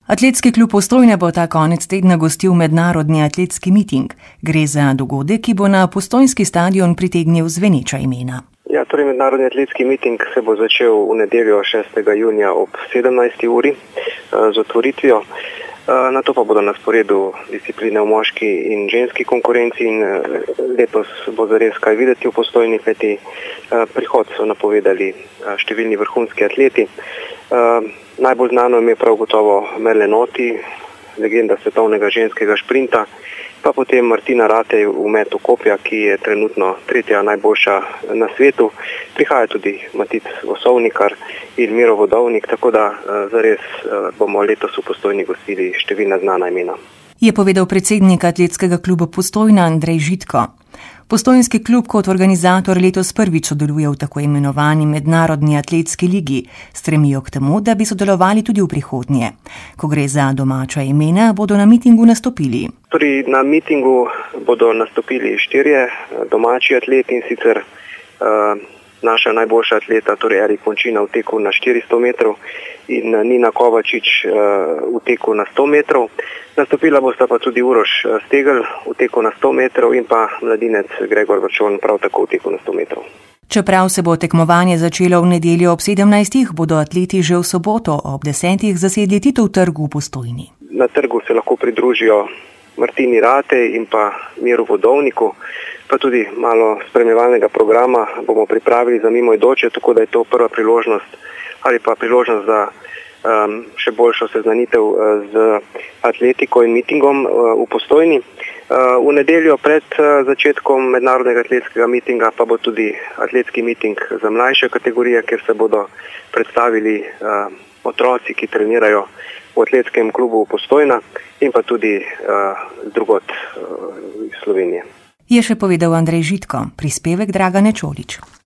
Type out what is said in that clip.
Atletski klub Postojna bo ta konec tedna gostil mednarodni atletski miting. Gre za dogodek, ki bo na postojnski stadion pritegnil zveneča imena. Torej mednarodni atletski miting se bo začel v nedeljo 6. junija ob 17. uri z otvoritvijo. Nato pa bodo na sporedu discipline v moški in ženski konkurenci in letos bo zares kaj videti v Postojni, kajti prihod so napovedali številni vrhunski atleti. Najbolj znano ime prav gotovo Merlin Ottey, legenda svetovnega ženskega šprinta, pa potem Martina Ratej v metu kopja, ki je trenutno tretja najboljša na svetu. Prihaja tudi Matic Vosovnikar in Miro Vodovnik, tako da zares bomo letos v Postojni gostili številna znana imena. Je povedal predsednik atletskega kluba Postojna Andrej Žitko. Postojnski klub kot organizator letos prvič sodeluje v tako imenovani mednarodni atletski ligi. Stremijo k temu, da bi sodelovali tudi v prihodnje. Ko gre za domača imena, bodo na mitingu nastopili. Torej, na mitingu bodo nastopili 4 domači atleti, in sicer naša najboljša atleta, torej Erik Končina v teku na 400 metrov in Nina Kovačič v teku na 100 metrov. Nastopila bosta pa tudi Uroš Stegl v teku na 100 metrov in pa mladinec Gregor Vrčon prav tako v teku na 100 metrov. Čeprav se bo tekmovanje začelo v nedeljo ob 17. bodo atleti že v soboto ob 10. zasedli Titov trg v Postojni. Na trgu se lahko pridružijo Martini Ratej in pa Miru Vodovniku, pa tudi malo spremljevalnega programa bomo pripravili za mimoidoče, tako da je to prva priložnost ali pa priložnost za še boljšo seznanitev z atletiko in mitingom v Postojni. V nedeljo pred začetkom mednarodnega atletskega mitinga pa bo tudi atletski miting za mlajše kategorije, kjer se bodo predstavili otroci, ki trenirajo v atletskem klubu Postojna in pa tudi drugot iz Slovenije. Je še povedal Andrej Žitko, prispevek Dragane Čolič.